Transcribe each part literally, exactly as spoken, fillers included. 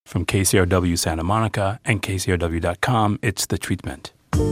From K C R W Santa Monica and K C R W dot com, it's The Treatment.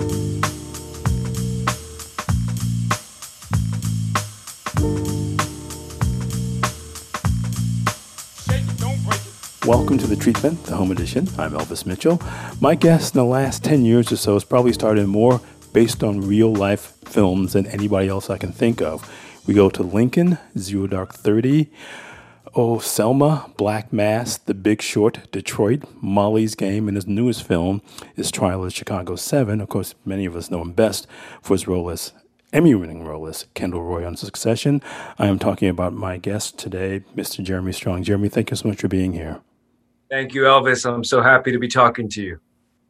Welcome to The Treatment, the home edition. I'm Elvis Mitchell. My guest in the last ten years or so has probably started more based on real-life films than anybody else I can think of. We go to Lincoln, Zero Dark Thirty, Oh, Selma, Black Mass, The Big Short, Detroit, Molly's Game, and his newest film is Trial of Chicago seven. Of course, many of us know him best for his role as Emmy-winning role as Kendall Roy on Succession. I am talking about my guest today, Mister Jeremy Strong. Jeremy, thank you so much for being here. Thank you, Elvis. I'm so happy to be talking to you.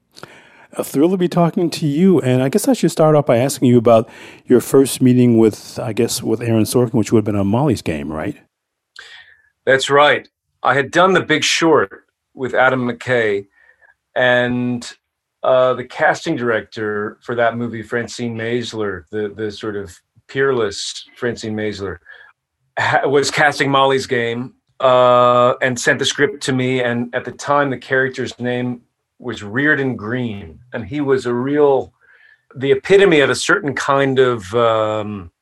A thrill to be talking to you. And I guess I should start off by asking you about your first meeting with, I guess, with Aaron Sorkin, which would have been on Molly's Game, right? That's right. I had done The Big Short with Adam McKay, and uh, the casting director for that movie, Francine Maisler, the, the sort of peerless Francine Maisler, ha- was casting Molly's Game uh, and sent the script to me. And at the time, the character's name was Reardon Green, and he was a real, the epitome of a certain kind of um,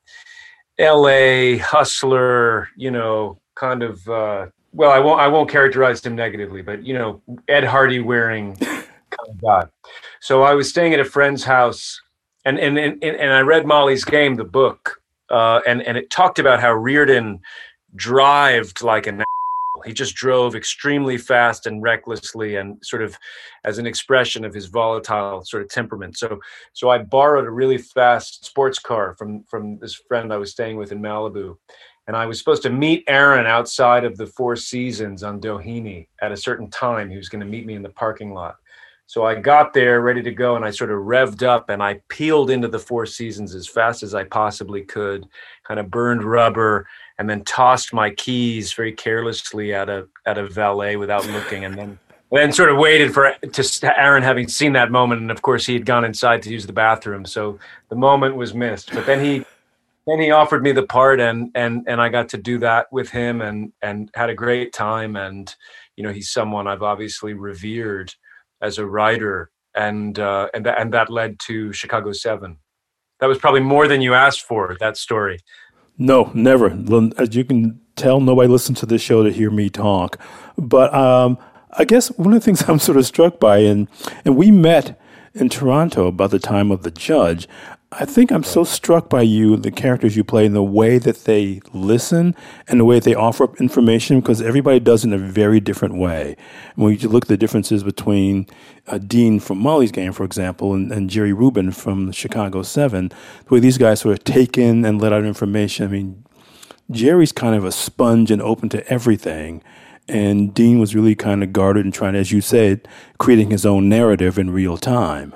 L A hustler, you know, kind of, uh, well, I won't I won't characterize him negatively, but, you know, Ed Hardy wearing kind of guy. So I was staying at a friend's house, and and and, and I read Molly's Game, the book, uh, and, and it talked about how Reardon drived like an asshole. He just drove extremely fast and recklessly, and sort of as an expression of his volatile sort of temperament. So so I borrowed a really fast sports car from, from this friend I was staying with in Malibu. And I was supposed to meet Aaron outside of the Four Seasons on Doheny at a certain time. He was going to meet me in the parking lot. So I got there ready to go, and I sort of revved up, and I peeled into the Four Seasons as fast as I possibly could, kind of burned rubber, and then tossed my keys very carelessly at a at a valet without looking, and then then sort of waited for to Aaron having seen that moment. And of course, he had gone inside to use the bathroom, so the moment was missed. But then he. Then he offered me the part, and and and I got to do that with him, and and had a great time. And you know, he's someone I've obviously revered as a writer, and uh, and that and that led to Chicago seven. That was probably more than you asked for, that story. No, never. As you can tell, nobody listens to this show to hear me talk. But um, I guess one of the things I'm sort of struck by, and and we met in Toronto about the time of The Judge. I think I'm so struck by you, the characters you play, and the way that they listen and the way that they offer up information, because everybody does it in a very different way. And when you look at the differences between uh, Dean from Molly's Game, for example, and, and Jerry Rubin from Chicago seven, the way these guys sort of take in and let out information. I mean, Jerry's kind of a sponge and open to everything. And Dean was really kind of guarded and trying, as you said, creating his own narrative in real time.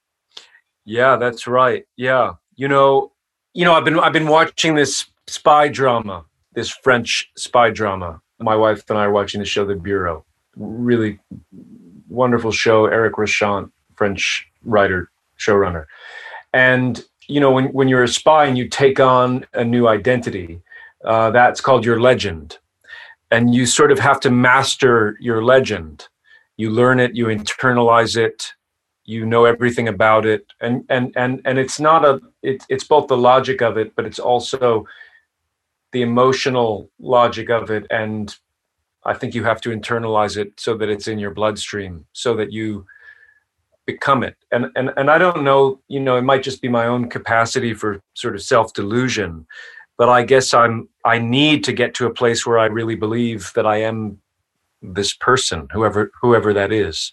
Yeah, that's right. Yeah. You know, you know, I've been I've been watching this spy drama, this French spy drama. My wife and I are watching the show The Bureau. Really wonderful show. Eric Rochant, French writer, showrunner. And, you know, when, when you're a spy and you take on a new identity, uh, that's called your legend. And you sort of have to master your legend. You learn it, you internalize it, you know everything about it, and and and and it's not a it, it's both the logic of it, but it's also the emotional logic of it. And I think you have to internalize it so that it's in your bloodstream, so that you become it. And and and I don't know, you know, it might just be my own capacity for sort of self-delusion, but I guess I'm I need to get to a place where I really believe that I am this person, whoever whoever that is.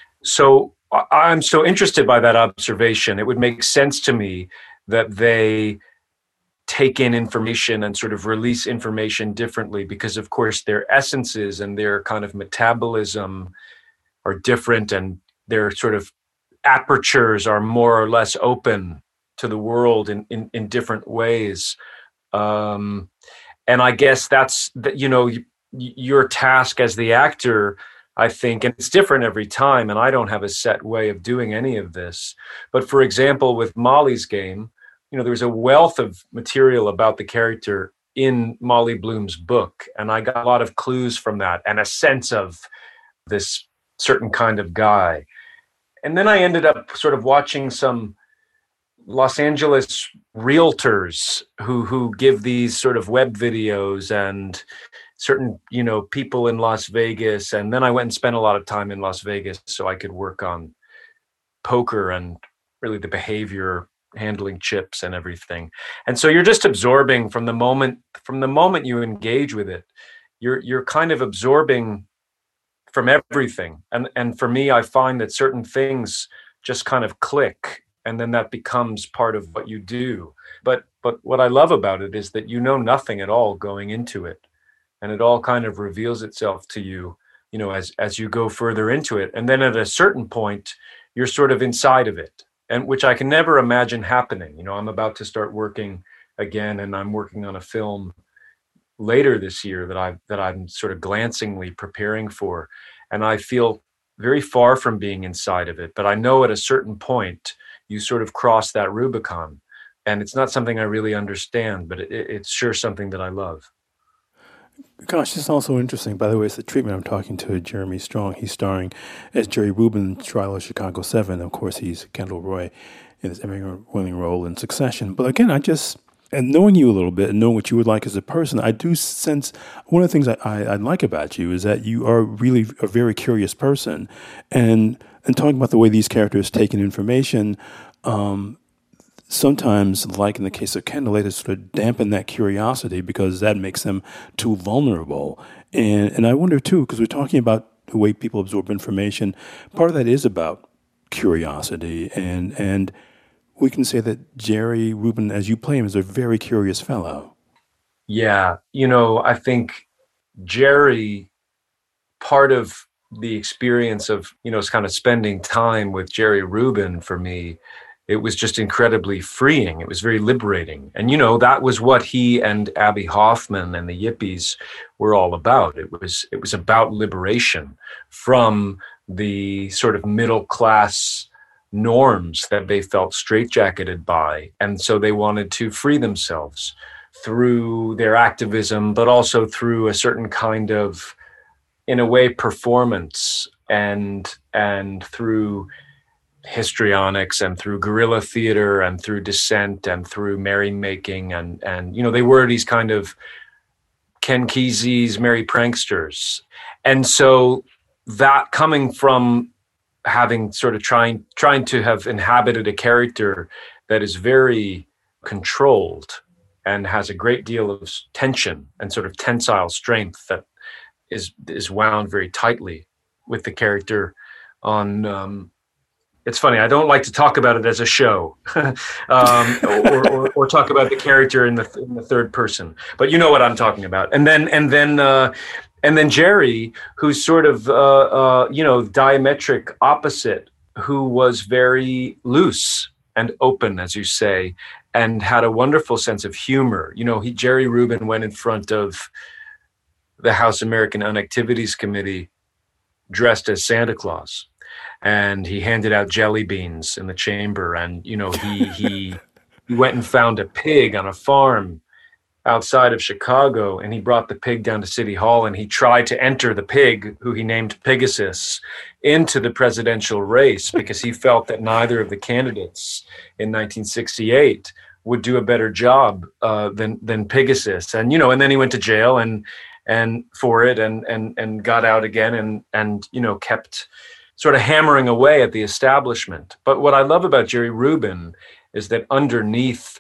So I'm so interested by that observation. It would make sense to me that they take in information and sort of release information differently, because of course their essences and their kind of metabolism are different, and their sort of apertures are more or less open to the world in, in, in different ways. Um, and I guess that's, the, you know, your task as the actor, I think, and it's different every time, and I don't have a set way of doing any of this. But for example, with Molly's Game, you know, there's a wealth of material about the character in Molly Bloom's book, and I got a lot of clues from that and a sense of this certain kind of guy. And then I ended up sort of watching some Los Angeles realtors who who give these sort of web videos, and certain, you know, people in Las Vegas. And then I went and spent a lot of time in Las Vegas so I could work on poker and really the behavior, handling chips and everything. And so you're just absorbing from the moment from the moment you engage with it. You're you're kind of absorbing from everything. And and for me, I find that certain things just kind of click, and then that becomes part of what you do. But but what I love about it is that you know nothing at all going into it. And it all kind of reveals itself to you, you know, as as you go further into it. And then at a certain point, you're sort of inside of it, and which I can never imagine happening. You know, I'm about to start working again, and I'm working on a film later this year that I that I'm sort of glancingly preparing for, and I feel very far from being inside of it. But I know at a certain point you sort of cross that Rubicon, and it's not something I really understand, but it, it's sure something that I love. Gosh, it's also interesting. By the way, it's the treatment. I'm talking to Jeremy Strong. He's starring as Jerry Rubin in Trial of Chicago seven. Of course, he's Kendall Roy in his Emmy-winning role in Succession. But again, I just, and knowing you a little bit and knowing what you would like as a person, I do sense one of the things I, I, I like about you is that you are really a very curious person. And and talking about the way these characters take in information, um, sometimes, like in the case of Kendall, they sort of dampen that curiosity because that makes them too vulnerable. And and I wonder, too, because we're talking about the way people absorb information, part of that is about curiosity. And and we can say that Jerry Rubin, as you play him, is a very curious fellow. Yeah. You know, I think Jerry, part of the experience of, you know, it's kind of spending time with Jerry Rubin for me, it was just incredibly freeing. It was very liberating. And, you know, that was what he and Abby Hoffman and the Yippies were all about. It was it was about liberation from the sort of middle class norms that they felt straitjacketed by. And so they wanted to free themselves through their activism, but also through a certain kind of, in a way, performance, and and through histrionics, and through guerrilla theater, and through dissent, and through merrymaking, and and you know, they were these kind of Ken Kesey's merry pranksters. And so that, coming from having sort of trying trying to have inhabited a character that is very controlled and has a great deal of tension and sort of tensile strength that is is wound very tightly with the character on um it's funny, I don't like to talk about it as a show, um, or, or, or talk about the character in the in the third person. But you know what I'm talking about. And then and then uh, and then Jerry, who's sort of uh, uh, you know, diametric opposite, who was very loose and open, as you say, and had a wonderful sense of humor. You know, he Jerry Rubin went in front of the House American Unactivities Committee dressed as Santa Claus. And he handed out jelly beans in the chamber. And, you know, he, he he went and found a pig on a farm outside of Chicago, and he brought the pig down to City Hall, and he tried to enter the pig, who he named Pegasus, into the presidential race because he felt that neither of the candidates in nineteen sixty-eight would do a better job uh, than than Pegasus. And, you know, and then he went to jail and and for it and and and got out again, and and, you know, kept sort of hammering away at the establishment. But what I love about Jerry Rubin is that underneath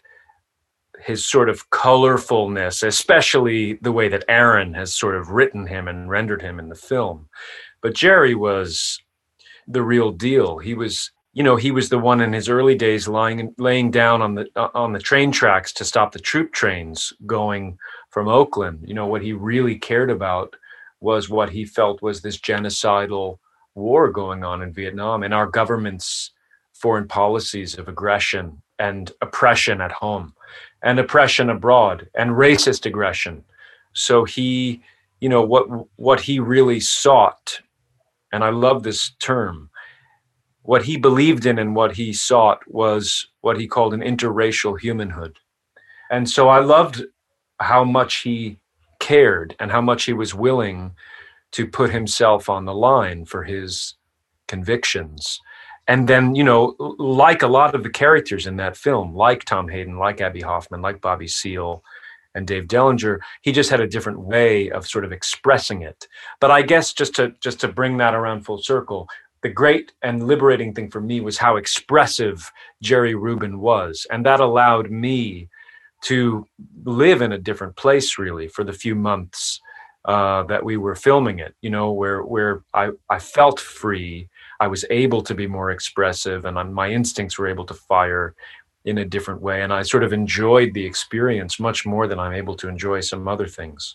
his sort of colorfulness, especially the way that Aaron has sort of written him and rendered him in the film, but Jerry was the real deal. He was, you know, he was the one in his early days lying, laying down on the on the train tracks to stop the troop trains going from Oakland. You know, what he really cared about was what he felt was this genocidal war going on in Vietnam, and our government's foreign policies of aggression and oppression at home and oppression abroad and racist aggression. So he, you know, what what he really sought, and I love this term, what he believed in and what he sought was what he called an interracial humanhood. And so I loved how much he cared and how much he was willing to put himself on the line for his convictions. And then, you know, like a lot of the characters in that film, like Tom Hayden, like Abby Hoffman, like Bobby Seale and Dave Dellinger, he just had a different way of sort of expressing it. But I guess just to just to bring that around full circle, the great and liberating thing for me was how expressive Jerry Rubin was. And that allowed me to live in a different place, really, for the few months uh, that we were filming it, you know, where where I, I felt free. I was able to be more expressive, and my instincts were able to fire in a different way. And I sort of enjoyed the experience much more than I'm able to enjoy some other things.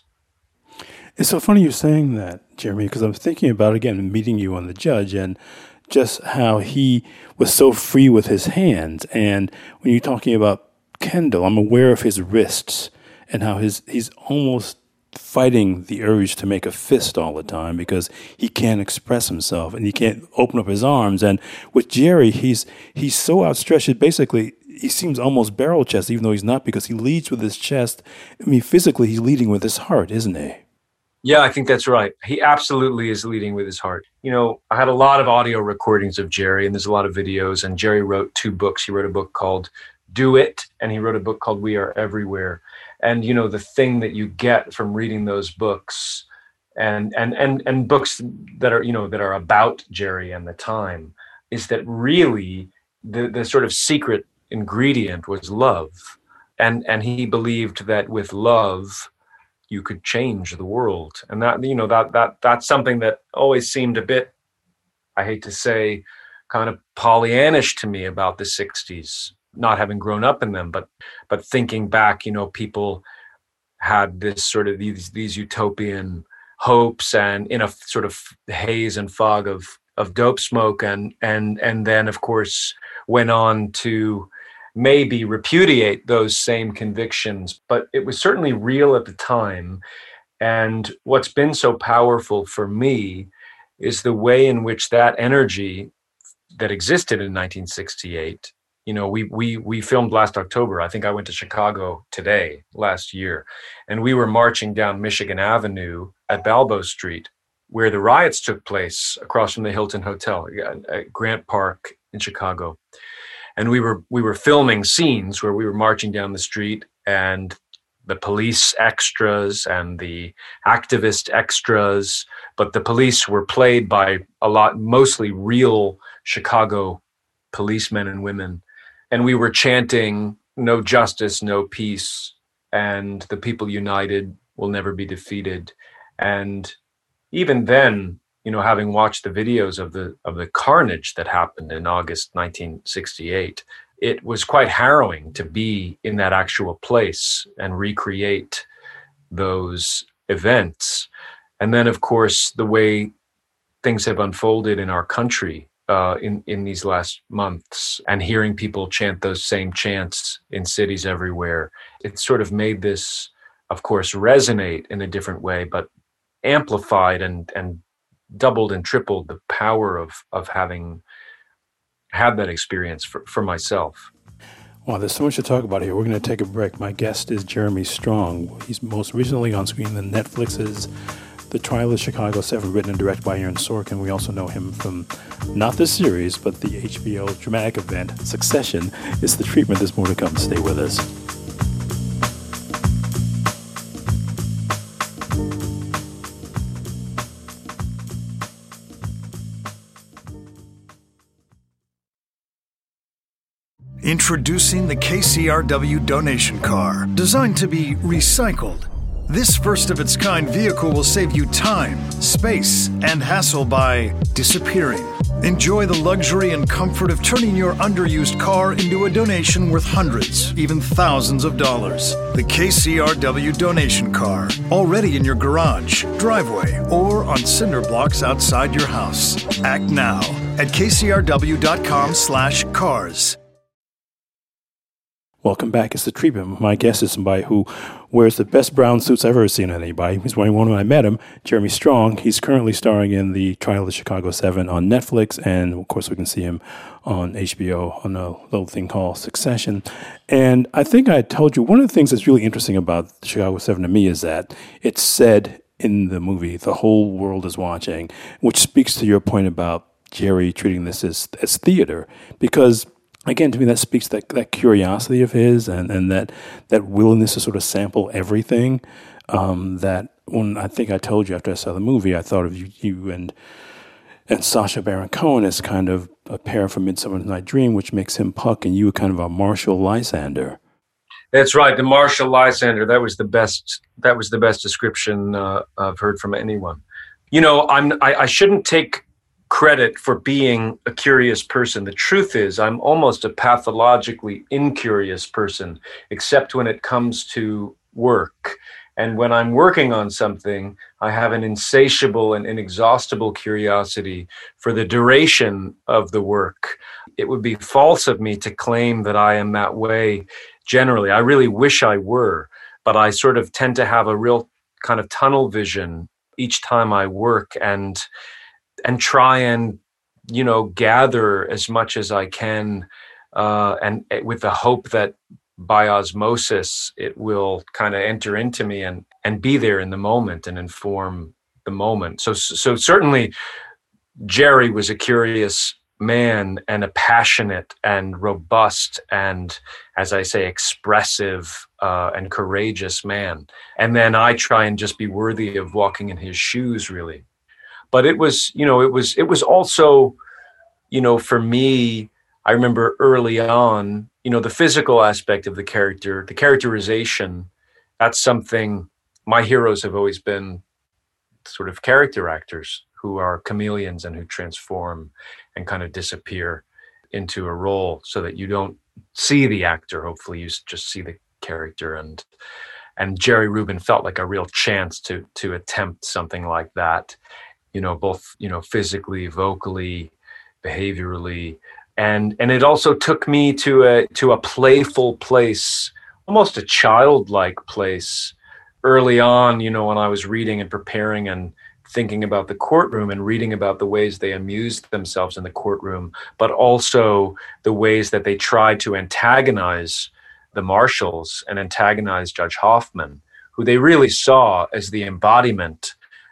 It's so funny you're saying that, Jeremy, because I'm thinking about, again, meeting you on The Judge and just how he was so free with his hands. And when you're talking about Kendall, I'm aware of his wrists and how his he's almost fighting the urge to make a fist all the time because he can't express himself and he can't open up his arms. And with Jerry, he's he's so outstretched. It basically, he seems almost barrel chest, even though he's not, because he leads with his chest. I mean, physically, he's leading with his heart, isn't he? Yeah, I think that's right. He absolutely is leading with his heart. You know, I had a lot of audio recordings of Jerry, and there's a lot of videos, and Jerry wrote two books. He wrote a book called Do It, and he wrote a book called We Are Everywhere. And, you know, the thing that you get from reading those books and and and and books that are, you know, that are about Jerry and the time is that really the, the sort of secret ingredient was love. And and he believed that with love, you could change the world. And that, you know, that that that's something that always seemed a bit, I hate to say, kind of Pollyannish to me about the sixties, not having grown up in them, but but thinking back, you know, people had this sort of these these utopian hopes and in a sort of haze and fog of of dope smoke, and and and then of course went on to maybe repudiate those same convictions, but it was certainly real at the time. And what's been so powerful for me is the way in which that energy that existed in nineteen sixty-eight, you know, we we we filmed last October. I think I went to Chicago today, last year, and we were marching down Michigan Avenue at Balbo Street, where the riots took place across from the Hilton Hotel at Grant Park in Chicago. And we were we were filming scenes where we were marching down the street, and the police extras and the activist extras, but the police were played by a lot, mostly real Chicago policemen and women. And we were chanting, "No justice, no peace, and the people united will never be defeated." And even then, you know, having watched the videos of the of the carnage that happened in August nineteen sixty-eight, it was quite harrowing to be in that actual place and recreate those events. And then, of course, the way things have unfolded in our country uh, in, in these last months, and hearing people chant those same chants in cities everywhere, it sort of made this, of course, resonate in a different way, but amplified and and doubled and tripled the power of of having had that experience for, for myself. Wow, there's so much to talk about here. We're going to take a break. My guest is Jeremy Strong. He's most recently on screen in Netflix's The Trial of Chicago seven, written and directed by Aaron Sorkin. We also know him from not this series, but the H B O dramatic event Succession. It's The Treatment. There's more to come. Stay with us. Introducing the K C R W donation car, designed to be recycled. This first-of-its-kind vehicle will save you time, space, and hassle by disappearing. Enjoy the luxury and comfort of turning your underused car into a donation worth hundreds, even thousands of dollars. The K C R W donation car, already in your garage, driveway, or on cinder blocks outside your house. Act now at k c r w dot com slash cars. Welcome back. It's The Treatment. My guest is somebody who wears the best brown suits I've ever seen on anybody. He's wearing one when I met him, Jeremy Strong. He's currently starring in The Trial of Chicago seven on Netflix, and of course we can see him on H B O on a little thing called Succession. And I think I told you, one of the things that's really interesting about Chicago seven to me is that it's said in the movie, The Whole World is Watching, which speaks to your point about Jerry treating this as, as theater. Because, again, to me, that speaks to that, that curiosity of his and, and that, that willingness to sort of sample everything. Um, that when I think I told you after I saw the movie, I thought of you, you and and Sacha Baron Cohen as kind of a pair from Midsummer Night's Dream, which makes him Puck and you kind of a Marshall Lysander. That's right, the Marshall Lysander. That was the best. That was the best description uh, I've heard from anyone. You know, I'm. I, I shouldn't take credit for being a curious person. The truth is, I'm almost a pathologically incurious person, except when it comes to work. And when I'm working on something, I have an insatiable and inexhaustible curiosity for the duration of the work. It would be false of me to claim that I am that way generally. I really wish I were, but I sort of tend to have a real kind of tunnel vision each time I work and and try and, you know, gather as much as I can uh, and with the hope that by osmosis, it will kind of enter into me and, and be there in the moment and inform the moment. So, so certainly Jerry was a curious man and a passionate and robust and, as I say, expressive uh, and courageous man. And then I try and just be worthy of walking in his shoes, really. But it was, you know, it was, it was also, you know, for me, I remember early on, you know, the physical aspect of the character, the characterization, that's something my heroes have always been sort of character actors who are chameleons and who transform and kind of disappear into a role so that you don't see the actor. Hopefully you just see the character. And and Jerry Rubin felt like a real chance to to attempt something like that, you know, both, you know, physically, vocally, behaviorally. And and it also took me to a to a playful place, almost a childlike place early on, you know, when I was reading and preparing and thinking about the courtroom and reading about the ways they amused themselves in the courtroom, but also the ways that they tried to antagonize the marshals and antagonize Judge Hoffman, who they really saw as the embodiment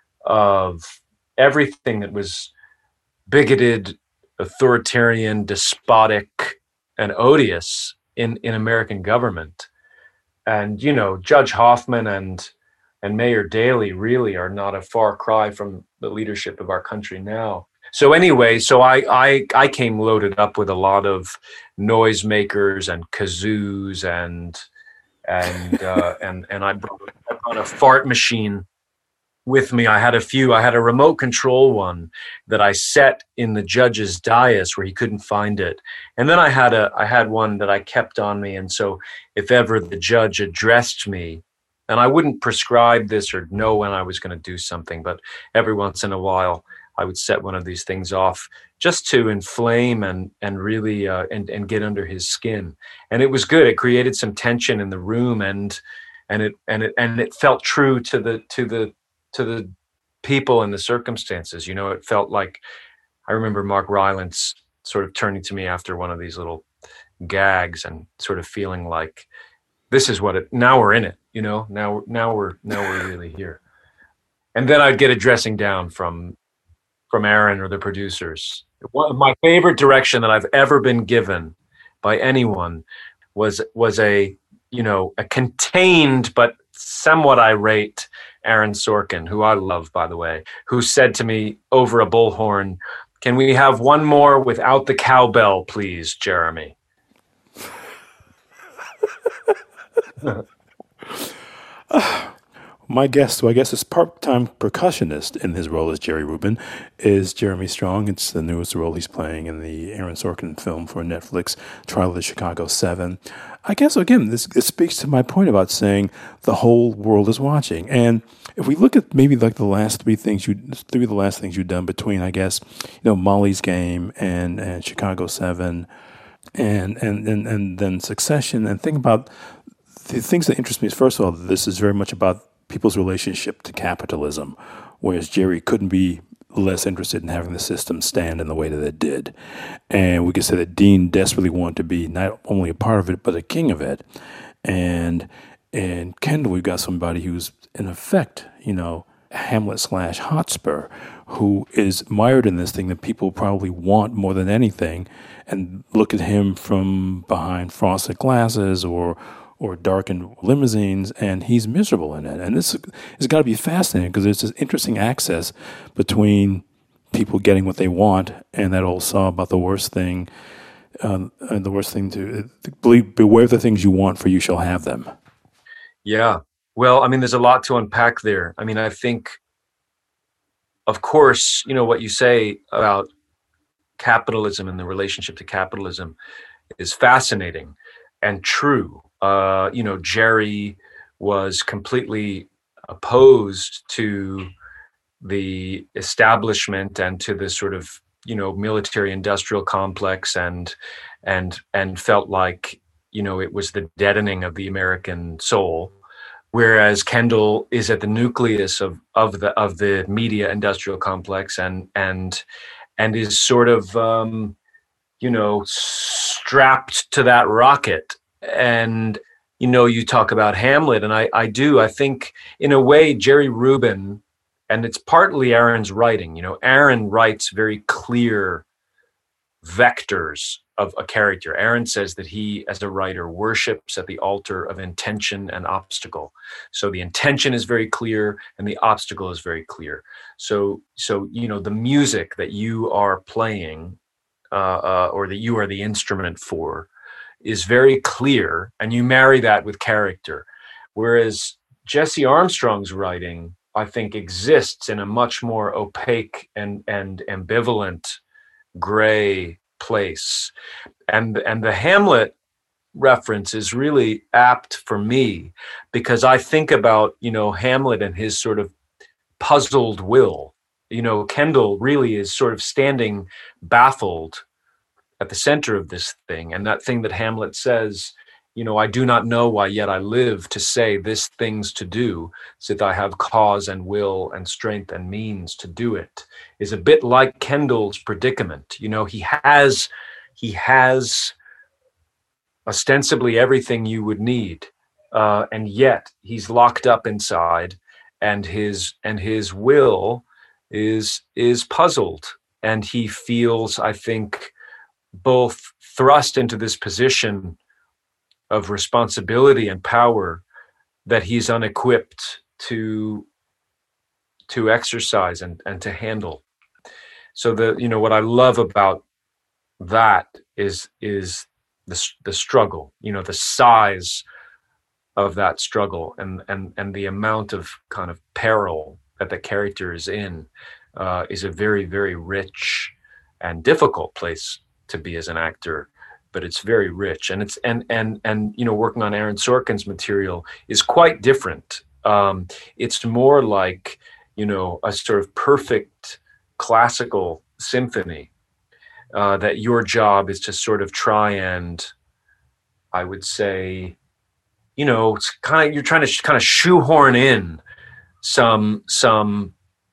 of everything that was bigoted, authoritarian, despotic, and odious in, in American government. And, you know, Judge Hoffman and and Mayor Daley really are not a far cry from the leadership of our country now. So anyway, so I I, I came loaded up with a lot of noisemakers and kazoos and and uh, and and I brought on a fart machine with me. I had a few. I had a remote control one that I set in the judge's dais where he couldn't find it. And then I had a I had one that I kept on me. And so if ever the judge addressed me, and I wouldn't prescribe this or know when I was going to do something, but every once in a while I would set one of these things off just to inflame and and really uh, and and get under his skin. And it was good. It created some tension in the room, and and it and it and it felt true to the to the to the people and the circumstances. You know, it felt like, I remember Mark Rylance sort of turning to me after one of these little gags and sort of feeling like, this is what it, now we're in it, you know, now, now we're, now we're really here. And then I'd get a dressing down from, from Aaron or the producers. One of my favorite direction that I've ever been given by anyone was, was a, you know, a contained, but somewhat irate Aaron Sorkin, who I love, by the way, who said to me over a bullhorn, "Can we have one more without the cowbell, please, Jeremy?" My guest, who I guess is part-time percussionist in his role as Jerry Rubin, is Jeremy Strong. It's the newest role he's playing in the Aaron Sorkin film for Netflix, Trial of the Chicago Seven. I guess, again, this, this speaks to my point about saying the whole world is watching. And if we look at maybe like the last three things you, three of the last things you've done between, I guess, you know, Molly's Game and, and Chicago Seven and, and, and, and then Succession, and think about the things that interest me is, first of all, this is very much about people's relationship to capitalism, whereas Jerry couldn't be less interested in having the system stand in the way that it did. And we could say that Dean desperately wanted to be not only a part of it, but a king of it. And in Kendall, we've got somebody who's, in effect, you know, Hamlet slash Hotspur, who is mired in this thing that people probably want more than anything, and look at him from behind frosted glasses or or darkened limousines, and he's miserable in it. And this has got to be fascinating because there's this interesting access between people getting what they want and that old saw about the worst thing, um, and the worst thing to believe, beware of the things you want, for you shall have them. Yeah. Well, I mean, there's a lot to unpack there. I mean, I think, of course, you know, what you say about capitalism and the relationship to capitalism is fascinating and true. Uh, you know, Jerry was completely opposed to the establishment and to the sort of, you know, military industrial complex, and and and felt like, you know, it was the deadening of the American soul. Whereas Kendall is at the nucleus of of the of the media industrial complex, and and and is sort of um, you know, strapped to that rocket. And you know, you talk about Hamlet, and I I do I think in a way Jerry Rubin, and it's partly Aaron's writing. You know, Aaron writes very clear vectors of a character. Aaron says that he, as a writer, worships at the altar of intention and obstacle. So the intention is very clear and the obstacle is very clear. So, so you know, the music that you are playing uh, uh, or that you are the instrument for is very clear, and you marry that with character. Whereas Jesse Armstrong's writing, I think, exists in a much more opaque and, and ambivalent gray place. And and the Hamlet reference is really apt for me, because I think about, you know, Hamlet and his sort of puzzled will. You know, Kendall really is sort of standing baffled at the center of this thing. And that thing that Hamlet says, you know, I do not know why yet I live to say this thing's to do, sith I have cause and will and strength and means to do it, is a bit like Kendall's predicament. You know, he has, he has ostensibly everything you would need, uh, and yet he's locked up inside, and his and his will is is puzzled, and he feels, I think, both thrust into this position of responsibility and power that he's unequipped to to exercise and, and to handle. So the, you know, what I love about that is is the the struggle, you know, the size of that struggle, and and and the amount of kind of peril that the character is in uh, is a very, very rich and difficult place to be as an actor. But it's very rich, and it's and and and you know, working on Aaron Sorkin's material is quite different. Um, it's more like, you know, a sort of perfect classical symphony uh, that your job is to sort of try and, I would say, you know, it's kind of, you're trying to sh- kind of shoehorn in some some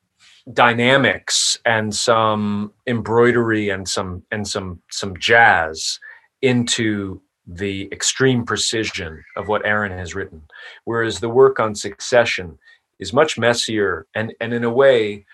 dynamics and some embroidery and some and some some jazz into the extreme precision of what Aaron has written. Whereas the work on Succession is much messier and, and in a way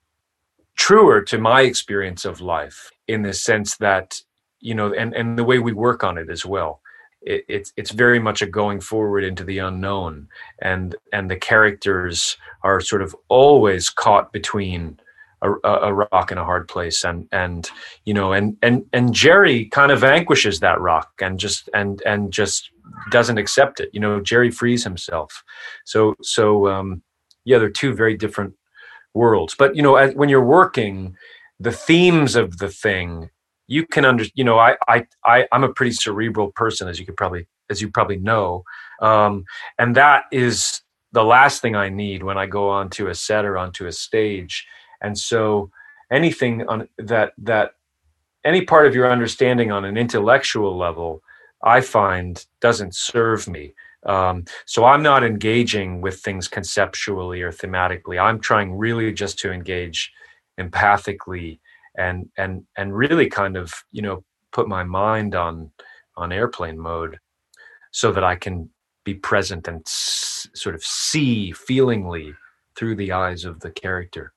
truer to my experience of life, in the sense that, you know, and, and the way we work on it as well. It, it's it's very much a going forward into the unknown, and and the characters are sort of always caught between A, a rock and a hard place, and and you know, and and and Jerry kind of vanquishes that rock and just and and just doesn't accept it. You know, Jerry frees himself. So so um, yeah, they're two very different worlds. But you know, as, when you're working, the themes of the thing, you can under. You know, I I I I'm a pretty cerebral person, as you could probably as you probably know, um, and that is the last thing I need when I go onto a set or onto a stage. And so anything on that, that any part of your understanding on an intellectual level, I find doesn't serve me. Um, so I'm not engaging with things conceptually or thematically. I'm trying really just to engage empathically and, and, and really kind of, you know, put my mind on, on airplane mode so that I can be present and s- sort of see feelingly through the eyes of the character.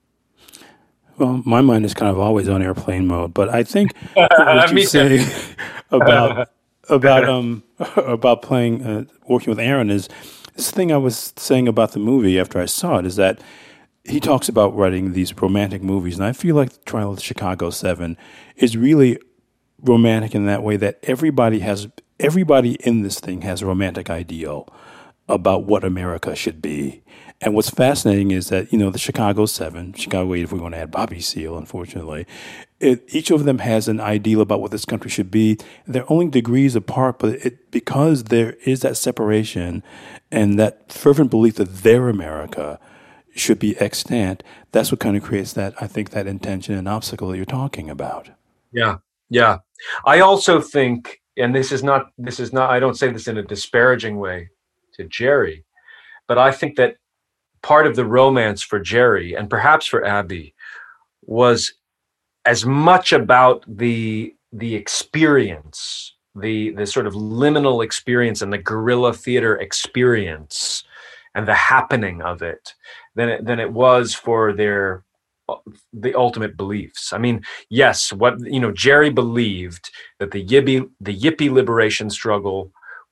Well, my mind is kind of always on airplane mode, but I think what you say about about um about playing uh, working with Aaron is this thing I was saying about the movie after I saw it is that he talks about writing these romantic movies, and I feel like the Trial of Chicago seven is really romantic in that way that everybody has everybody in this thing has a romantic ideal about what America should be. And what's fascinating is that, you know, the Chicago Seven, Chicago Eight, if we're going to add Bobby Seale, unfortunately, it, each of them has an ideal about what this country should be. They're only degrees apart, but it, because there is that separation and that fervent belief that their America should be extant, that's what kind of creates that, I think, that intention and obstacle that you're talking about. Yeah, yeah. I also think, and this is not, this is not, I don't say this in a disparaging way to Jerry, but I think that part of the romance for Jerry and perhaps for Abby was as much about the the experience, the the sort of liminal experience and the guerrilla theater experience and the happening of it than it, than it was for their the ultimate beliefs. I mean, yes, what you know, Jerry believed that the Yippie the Yippie liberation struggle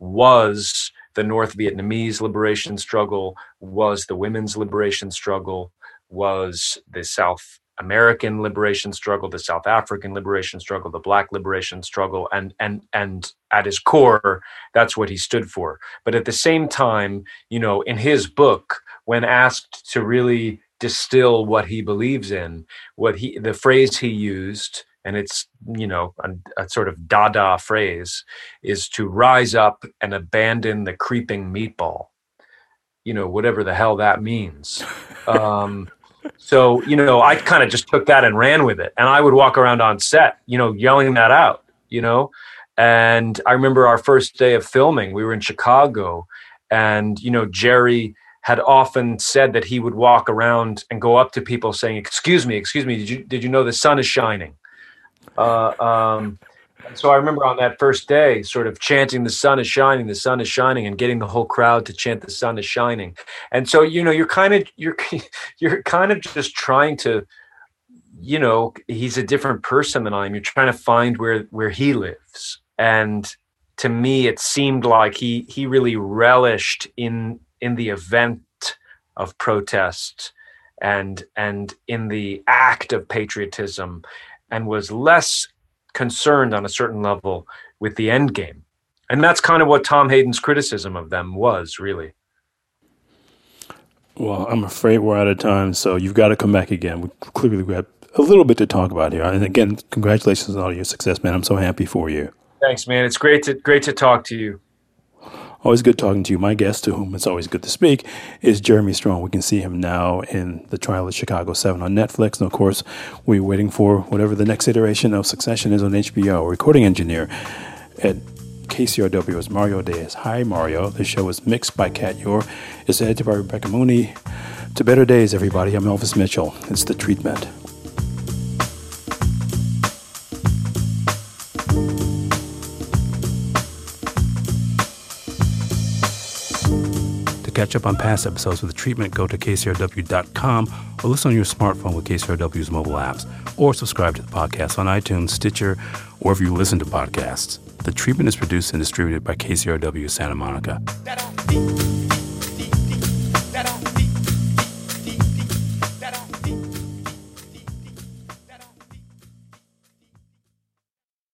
was the North Vietnamese liberation struggle, was the women's liberation struggle, was the South American liberation struggle, the South African liberation struggle, the Black liberation struggle, and and and at his core, that's what he stood for. But at the same time, you know, in his book, when asked to really distill what he believes in, what he the phrase he used, and it's, you know, a, a sort of Dada phrase, is to rise up and abandon the creeping meatball, you know, whatever the hell that means. Um, so, you know, I kind of just took that and ran with it. And I would walk around on set, you know, yelling that out, you know. And I remember our first day of filming, we were in Chicago, and, you know, Jerry had often said that he would walk around and go up to people saying, excuse me, excuse me, did you, did you know the sun is shining? Uh, um, so I remember on that first day sort of chanting, the sun is shining, the sun is shining, and getting the whole crowd to chant the sun is shining. And so, you know, you're kind of, you're, you're kind of just trying to, you know, he's a different person than I am. You're trying to find where, where he lives. And to me, it seemed like he, he really relished in, in the event of protest and, and in the act of patriotism, and was less concerned on a certain level with the end game. And that's kind of what Tom Hayden's criticism of them was, really. Well, I'm afraid we're out of time, so you've got to come back again. We clearly we have a little bit to talk about here. And again, congratulations on all your success, man. I'm so happy for you. Thanks, man. It's great to great to talk to you. Always good talking to you. My guest, to whom it's always good to speak, is Jeremy Strong. We can see him now in The Trial of Chicago seven on Netflix. And, of course, we're waiting for whatever the next iteration of Succession is on H B O. Recording engineer at K C R W is Mario Diaz. Hi, Mario. The show is mixed by Kat Yor. It's edited by Rebecca Mooney. To better days, everybody. I'm Elvis Mitchell. It's The Treatment. Catch up on past episodes of The Treatment, go to K C R W dot com or listen on your smartphone with K C R W's mobile apps, or subscribe to the podcast on iTunes, Stitcher, or wherever you listen to podcasts. The Treatment is produced and distributed by K C R W Santa Monica.